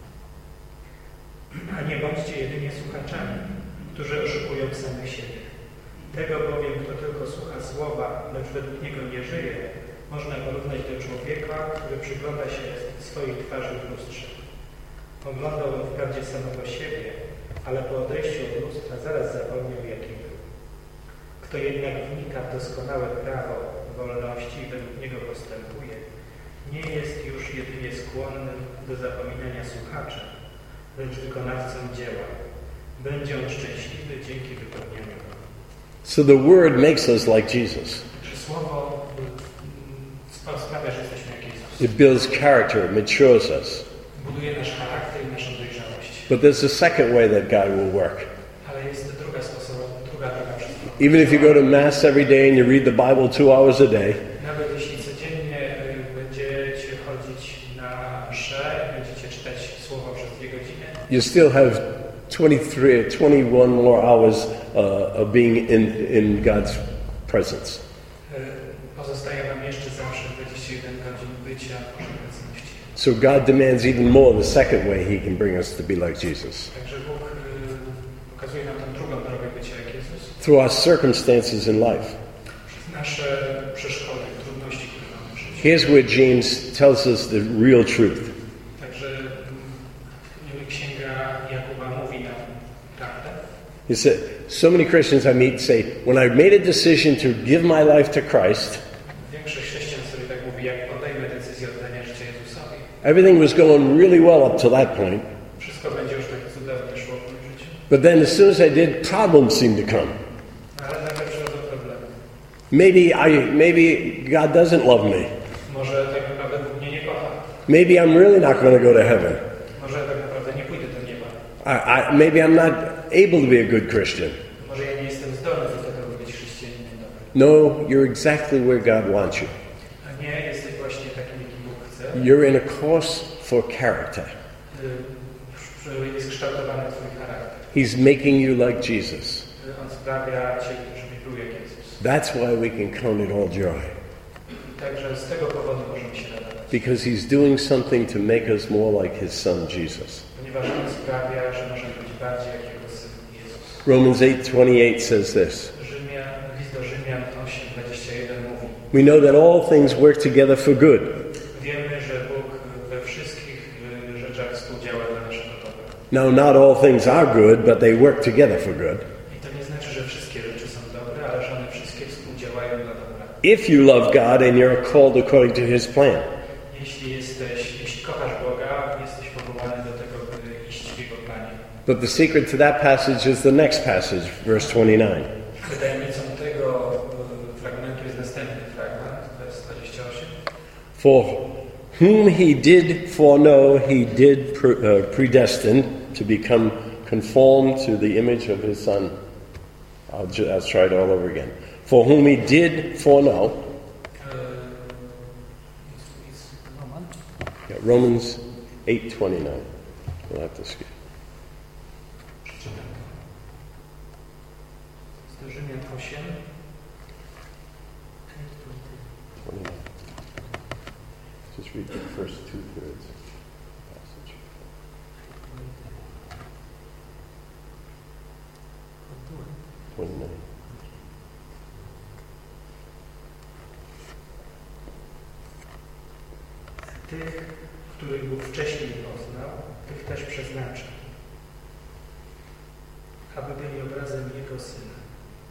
a nie bądźcie jedynie słuchaczami, którzy oszukują samych siebie. Tego bowiem, kto tylko słucha słowa, lecz według niego nie żyje, można porównać do człowieka, który przygląda się swojej twarzy w lustrze. Oglądał on wprawdzie samego siebie, ale po odejściu od lustra zaraz zapomniał, jaki był. Kto jednak wnika w doskonałe prawo wolności i według niego postępuje, nie jest już jedynie skłonnym do zapominania słuchaczem, lecz wykonawcą dzieła. Będzie on szczęśliwy dzięki wypełnianiu go. So the Word makes us like Jesus. Że Słowo sprawia, że jesteśmy jak Jezus. It builds character, it matures us. Buduje nasz charakter i naszą dojrzałość. But there's a second way that God will work. Ale jest druga droga przez to. Even if you go to Mass every day and you read the Bible 2 hours a day, Nawet jeśli codziennie będziecie chodzić na mszę i będziecie czytać Słowo przez 2 godziny, you still have 21 more hours of being in God's presence. pozostaje wam jeszcze zawsze 21 godzin bycia w Bożej obecności. So God demands even more the second way he can bring us to be like Jesus. Także Bóg pokazuje nam tę drugą drogę bycia jak Jezus. Through our circumstances in life. Przez nasze przeszkody, trudności, które mamy w życiu. Here's where James tells us the real truth. Także Księga Jakuba mówi nam prawdę. He said, so many Christians I meet say, when I made a decision to give my life to Christ, Większość chrześcijan sobie tak mówi, jak podejmę decyzję oddania życia Jezusowi, everything was going really well up to that point. wszystko będzie już tak cudownie szło w moim życiu. But then as soon as I did, problems seemed to come. Ale nagle przychodzą problemy. Maybe God doesn't love me. Może tak naprawdę Bóg mnie nie kocha. Maybe I'm really not going to go to heaven. Może tak naprawdę nie pójdę do nieba. Maybe I'm not able to be a good Christian. Może ja nie jestem zdolny do tego, by być chrześcijaninem dobrym. No, you're exactly where God wants you. A nie, jesteś właśnie takim, jaki Bóg chce. You're in a course for character. Jest kształtowany twój charakter. He's making you like Jesus. On sprawia cię, żebyś był jak That's why we can count it all joy. Także z tego powodu możemy się radować. Because he's doing something to make us more like his son Jesus. Ponieważ on sprawia, że możemy być bardziej jak jego syn Jezus. Romans 8:28 says this. List do Rzymian 8:21 mówi: We know that all things work together for good. Wiemy, że Bóg we wszystkich rzeczach współdziała dla naszego dobra. Now, not all things are good, but they work together for good. I to nie znaczy, że wszystkie rzeczy są dobre, ale że one wszystkie współdziałają dla dobra. If you love God and you're called according to his plan. Jeśli kochasz Boga, jesteś powołany do tego, by iść w Jego planie. But the secret to that passage is the next passage, verse 29. Tajemnicą tego fragmentu jest następny fragment, wers 28. For whom he did foreknow, he did predestine to become conformed to the image of his Son. I'll try it all over again. For whom he did foreknow. Yeah, Romans 8:29. We'll have to skip. Rzymian 8. 29. Just read the first 2/3 passage. Tych, których Bóg wcześniej poznał, tych też przeznaczył, aby byli obrazem Jego Syna.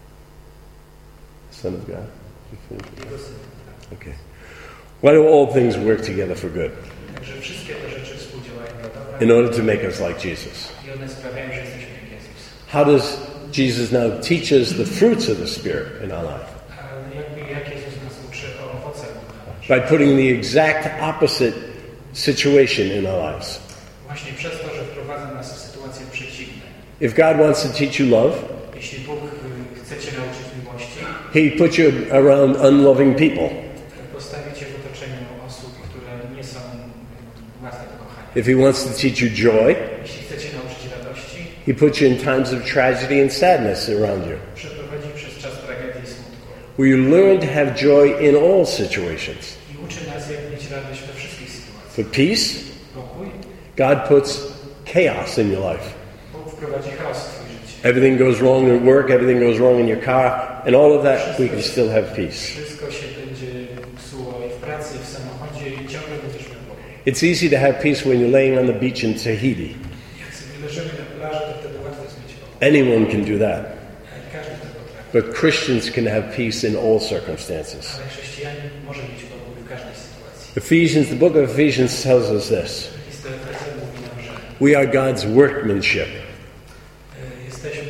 Son of God. Jego Syna, tak. Okay. Why do all things work together for good? Także wszystkie te rzeczy współdziałają dla dobra. In order to make us like Jesus. I one sprawiają, że jesteśmy jak Jezus. How does Jesus now teach us the fruits of the Spirit in our life? Ale jak Jezus nas uczy o owocach ducha? By putting the exact opposite situation in our lives. Właśnie przez to, że wprowadza nas w sytuacje przeciwne. If God wants to teach you love, Jeśli Bóg chce Cię nauczyć miłości, He puts you around unloving people. postawi Cię w otoczeniu osób, które nie są łatwe do kochania. If He wants to teach you joy, Jeśli chce Cię nauczyć radości, He puts you in times of tragedy and sadness around you. przeprowadzi przez czas tragedii i smutku. Where you learn to have joy in all situations. I uczy nas, jak mieć radość we wszystkich sytuacjach. For peace, Pokój, God puts chaos in your life. Bóg wprowadzi chaos w Twoje życie. Everything goes wrong at work, everything goes wrong in your car, and all of that, we can still have peace. Wszystko się będzie psuło i w pracy, i w samochodzie, i ciągle będziesz miał pokój. It's easy to have peace when you're laying on the beach in Tahiti. Jak sobie leżymy na plaży, to wtedy łatwo jest mieć pokój. Anyone can do that. Każdy to potrafi. But Christians can have peace in all circumstances. Ale chrześcijanin może mieć pokój w każdej sytuacji. The book of Ephesians tells us this. List do Efezjan mówi nam, że We are God's workmanship. jesteśmy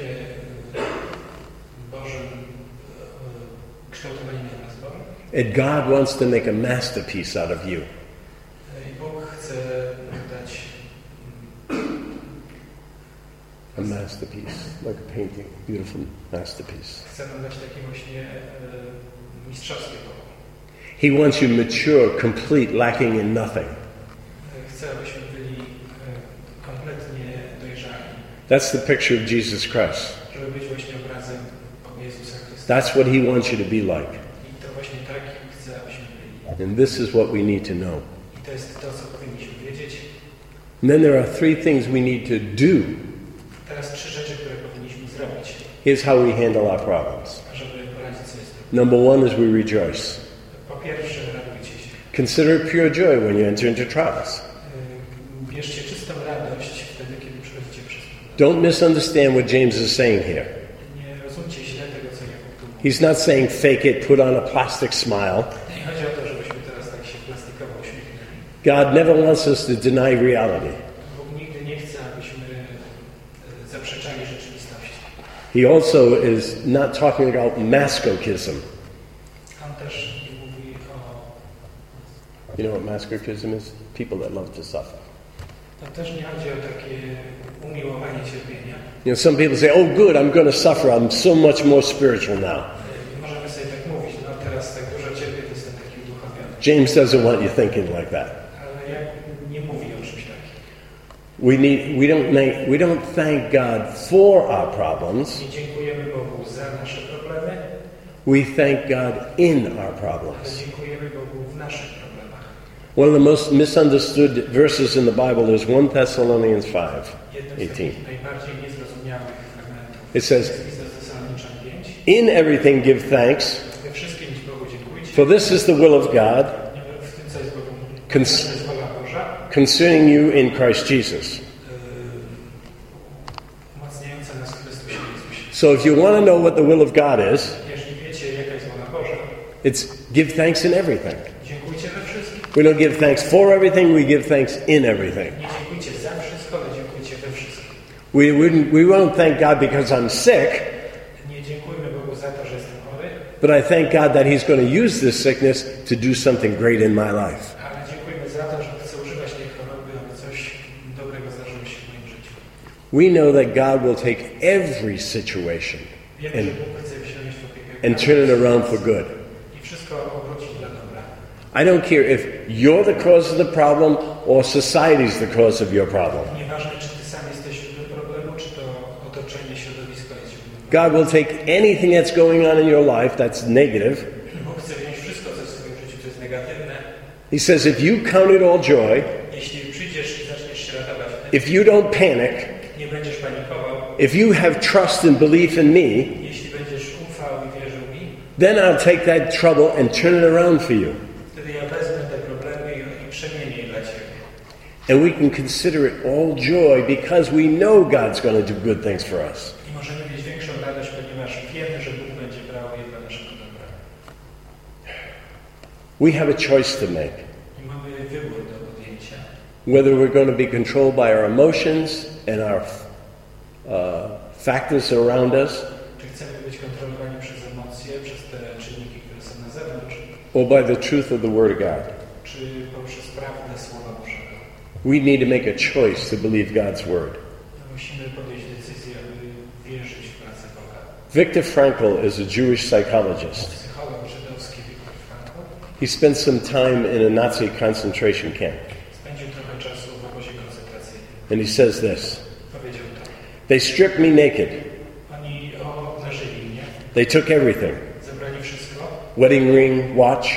Bożym kształtowaniem nas Bożym. And God wants to make a masterpiece out of you. I Bóg chce dać A masterpiece, like a painting, beautiful masterpiece. chce nam dać taki właśnie mistrzowski pokój. He wants you mature, complete, lacking in nothing. Chce, abyśmy byli kompletnie dojrzali, That's the picture of Jesus Christ. żeby być właśnie obrazem Jezusa Chrystusa. That's what He wants you to be like. I to właśnie tak chce, abyśmy byli. And this is what we need to know. I to jest to, co powinniśmy wiedzieć. And then there are three things we need to do. Teraz 3 rzeczy, które powinniśmy zrobić, Here's how we handle our problems. żeby poradzić sobie z tym. Number one is we rejoice. Po pierwsze, radujcie się. Consider it pure joy when you enter into trials. Bierzcie czystą radość wtedy, kiedy przechodzicie przez trudności. Don't misunderstand what James is saying here. Nie rozumcie źle tego, co Jakub tu mówi. He's not saying fake it, put on a plastic smile. Nie chodzi o to, żebyśmy teraz tak się plastikowo uśmiechnęli. God never wants us to deny reality. Bóg nigdy nie chce, abyśmy zaprzeczali rzeczywistości. He also is not talking about masochism. On też mówi o... You know what masochism is? People that love to suffer. To też nie chodzi o takie umiłowanie cierpienia. You know, some people say, oh good, I'm going to suffer. I'm so much more spiritual now. Możemy sobie tak mówić, no teraz tak dużo cierpię, to jestem taki uduchowiony. James doesn't want you thinking like that. Ale jak nie mówi o czymś takim. We don't thank God for our problems. Nie dziękujemy Bogu za nasze problemy. We thank God in our ale problems. dziękujemy Bogu w naszych problemach. One of the most misunderstood verses in the Bible is 1 Thessalonians Jednym z 5:18. takich najbardziej niezrozumiałych fragmentów It says, jest list do Tesaloniczan 5. "In everything give thanks, We wszystkim Bogu dziękujcie. for this is the will of God W tym, co jest Bogu, Cons- to jest wola Boża, concerning you in Christ Jesus." umacniająca nas w Chrystusie Jezusie. So if you want to know what the will of God is, Jeżeli wiecie, jaka jest wola Boża, it's give thanks in everything. dziękujcie we wszystkim. We don't give thanks for everything, we give thanks in everything. Nie dziękujcie za wszystko, ale dziękujcie we wszystkim. We won't thank God because I'm sick, Nie dziękujmy Bogu za to, że jestem chory, but I thank God that He's going to use this sickness to do something great in my life. ale dziękujmy za to, że chce używać tej choroby, aby coś dobrego zdarzyło się w moim życiu. We know that God will take every situation Wiemy, że Bóg chce wziąć w opiekę and turn it around for good. i wszystko obrócić dla dobra. I don't care if you're the cause of the problem or society's the cause of your problem. Nieważne, czy ty sam jesteś źródłem problemu, czy to otoczenie, środowisko jest źródłem. God will take anything that's going on in your life that's negative. Bóg chce wziąć wszystko, co w swoim życiu, co jest negatywne. He says, if you count it all joy, Jeśli przyjdziesz i zaczniesz się radować, if you don't panic, nie będziesz panikował, if you have trust and belief in me, jeśli będziesz ufał i wierzył mi, then I'll take that trouble and turn it around for you. wtedy ja wezmę te problemy i przemienię je dla Ciebie. And we can consider it all joy because we know God's going to do good things for us. I możemy mieć większą radość, ponieważ wiemy, że Bóg będzie brał je dla naszego dobra. We have a choice to make. I mamy wybór do podjęcia. Whether we're going to be controlled by our emotions and our factors around us, Czy chcemy być kontrolowani przez emocje, przez te czynniki, które są na zewnątrz, or by the truth of the Word of God. czy poprzez prawdę Słowa Bożego. We need to make a choice to believe God's Word. Musimy podjąć decyzję, aby wierzyć w pracę Boga. Viktor Frankl is a Jewish psychologist. Psycholog żydowski Viktor Frankl He spent some time in a Nazi concentration camp. spędził trochę czasu w obozie koncentracyjnym. And he says this, Powiedział tak. they stripped me naked. Oni obnażyli mnie, They took everything. zabrali wszystko, Wedding ring, watch.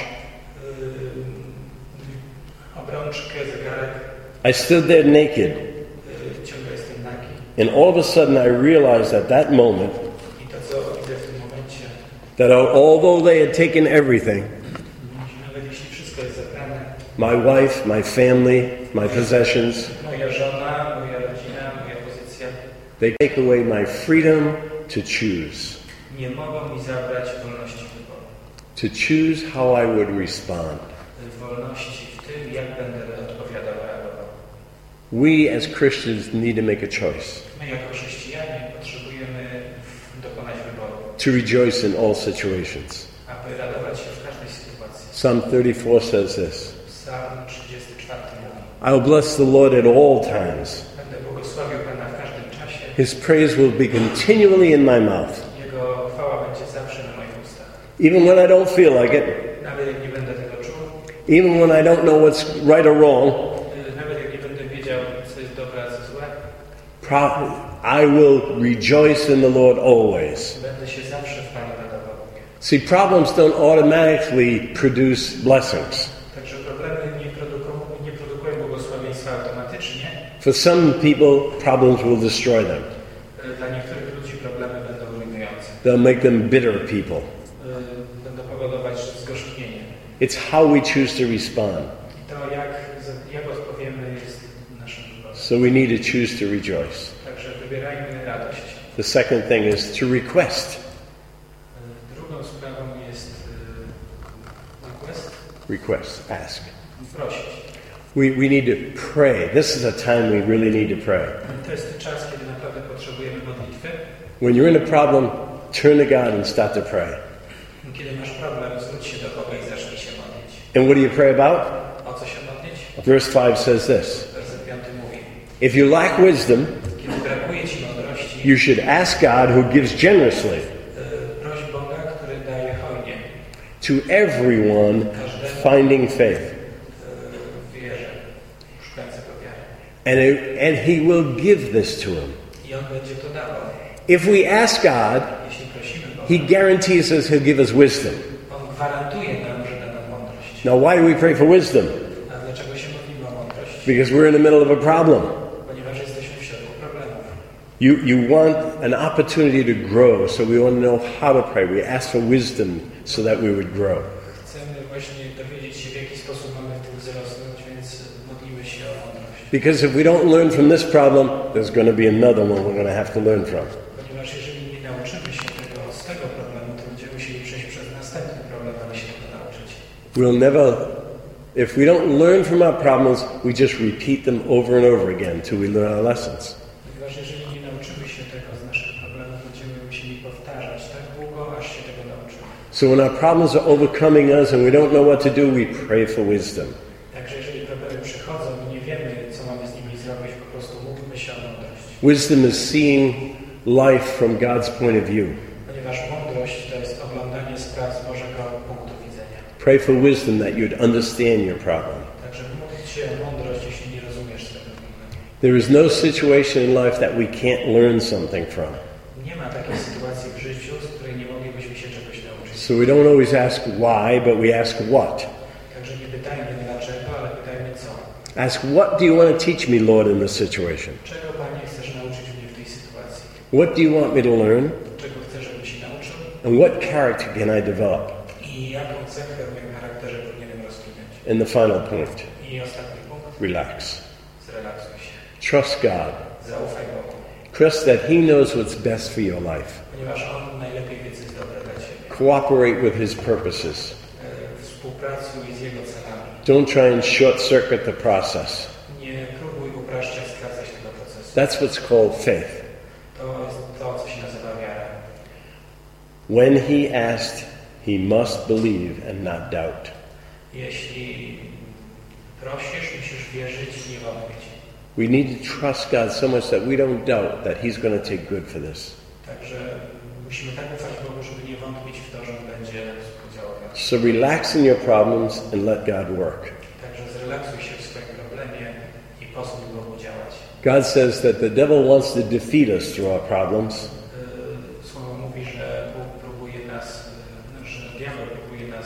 obrączkę, zegarek, I stood there naked. ciągle jestem nagi. And all of a sudden I realized at that moment I to, co widzę w tym momencie, that although they had taken everything, nawet jeśli wszystko jest zabrane, my wife, my family, my possessions, moja żona, moja rodzina, moja pozycja, they take away my freedom to choose. nie mogą mi zabrać wolności wyboru. To choose how I would respond. Wolności w tym, jak będę odpowiadał, reagował. We as Christians need to make a choice My jako chrześcijanie potrzebujemy dokonać wyboru, to rejoice in all situations. aby radować się w każdej sytuacji. Psalm 34 says this, Psalm 34 mówi: I will bless the Lord at all times. będę błogosławił Pana w każdym czasie. His praise will be continually in my mouth. Jego chwała będzie zawsze na moich ustach. Even when I don't feel like it, Nawet jak nie będę tego czuł, even when I don't know what's right or wrong, nawet jak nie będę wiedział, co jest dobre, a co złe, I will rejoice in the Lord always. będę się zawsze w Panu radował. See, problems don't automatically produce blessings. Także problemy nie produkują błogosławieństwa automatycznie. For some people, problems will destroy them. Dla niektórych ludzi problemy będą rujnujące. They'll make them bitter people. Będą powodować zgorzknienie. It's how we choose to respond. I to, jak odpowiemy, jest naszym wyborem. So we need to choose to rejoice. Także wybierajmy radość. The second thing is to request. Drugą sprawą jest Request, ask. prosić. We need to pray. This is a time we really need to pray. To jest czas, kiedy naprawdę potrzebujemy modlitwy. When you're in a problem, turn to God and start to pray. Kiedy masz problem, zwróć się do Boga i zacznij się modlić. And what do you pray about? O co się modlić? Verse 5 says this, Werset 5 mówi: if you lack wisdom, kiedy brakuje ci mądrości, you should ask God who gives generously proś Boga, który daje hojnie to everyone finding faith. wierze, szukającego wiary. And He will give this to him. I On będzie to dawał. If we ask God, Jeśli prosimy Boga, He guarantees us He'll give us wisdom. On gwarantuje nam, że da nam mądrość. Now, why do we pray for wisdom? A dlaczego się modlimy o mądrość? Because we're in the middle of a problem. Ponieważ jesteśmy w środku problemów. You want an opportunity to grow, so we want to know how to pray. We ask for wisdom so that we would grow. Chcemy właśnie dowiedzieć się, w jaki sposób mamy w tym wzrosnąć, więc modlimy się o mądrość. Because if we don't learn from this problem, there's going to be another one we're going to have to learn from. Ponieważ jeżeli nie nauczymy się z tego problemu, to będziemy musieli przejść przez następny problem, aby się tego nauczyć. We'll never, if we don't learn from our problems, we just repeat them over and over again till we learn our lessons. Ponieważ jeżeli nie nauczymy się tego z naszych problemów, będziemy musieli powtarzać tak długo, aż się tego nauczymy. So when our problems are overcoming us and we don't know what to do, we pray for wisdom. Także jeżeli problemy przychodzą i nie wiemy, co mamy z nimi zrobić, po prostu módlmy się o mądrość. Wisdom is seeing life from God's point of view. Ponieważ mądrość to jest oglądanie spraw z Bożego punktu widzenia. Pray for wisdom that you'd understand your problem. Także módl się o mądrość, jeśli nie rozumiesz swego problemu. There is no situation in life that we can't learn something from. Nie ma takiej sytuacji w życiu, z której nie moglibyśmy się czegoś nauczyć. So we don't always ask why, but we ask what. Także nie pytajmy dlaczego, ale pytajmy co. Ask, what do you want to teach me, Lord, in this situation? Czego, Panie, chcesz nauczyć mnie w tej sytuacji? What do you want me to learn? Czego chcesz, żebym się nauczył? And what character can I develop? I jaką cechę w moim charakterze powinienem rozwinąć? And the final point, I ostatni punkt. relax. Zrelaksuj się. Trust God. Zaufaj Bogu. Trust that He knows what's best for your life. Ponieważ On najlepiej wie, co jest dobre dla Ciebie. Cooperate with His purposes. Współpracuj z Jego celami. Don't try and short circuit the process. Nie próbuj upraszczać, skracać tego procesu. That's what's called faith. To jest to, co się nazywa wiara. When He asked, he must believe and not doubt. Jeśli prosisz, musisz wierzyć i nie wątpić. We need to trust God so much that we don't doubt that He's going to take good for this. Także musimy tak ufać Bogu, żeby nie wątpić w to, że On będzie współdziałał. So relax in your problems and let God work. Także zrelaksuj się w swoim problemie i pozwól Bogu działać. God says that the devil wants to defeat us through our problems. Słowo mówi, że Bóg próbuje nas, że diabeł próbuje nas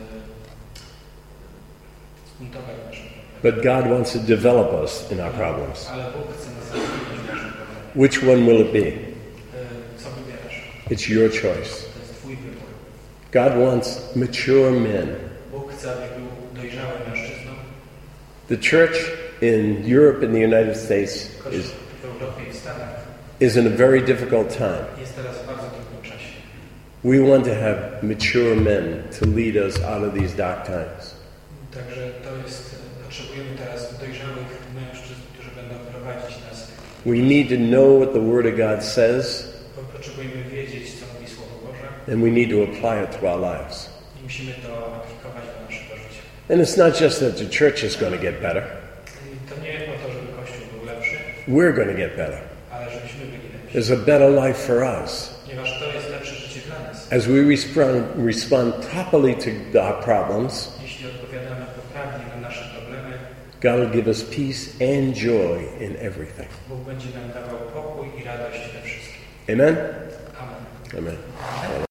zbuntować w naszym problemie. But God wants to develop us in our problems. Ale Bóg chce nas rozwinąć w naszym problemie. Which one will it be? Co wybierasz? It's your choice. To jest Twój wybór. God wants mature men. Bóg chce, abyś był dojrzałym mężczyzną. The church in Europe and the United States Kościół w Europie i w Stanach is in a very difficult time. jest teraz w bardzo trudnym czasie. We want to have mature men to lead us out of these dark times. Także potrzebujemy teraz dojrzałych mężczyzn, którzy będą prowadzić nas. We need to know what the Word of God says, Potrzebujemy wiedzieć, co mówi Słowo Boże and we need to apply it to our lives. i musimy to aplikować do naszego życia. And it's not just that the church is going to get better. I to nie o to, żeby Kościół był lepszy, We're going to get better. ale żebyśmy byli lepsi. There's a better life for us. Ponieważ to jest lepsze życie dla nas. As we respond properly to our problems, Jeśli odpowiadamy poprawnie na nasze problemy, God will give us peace and joy in everything. Bóg będzie nam dawał pokój i radość we wszystkim. Amen? Amen. Amen.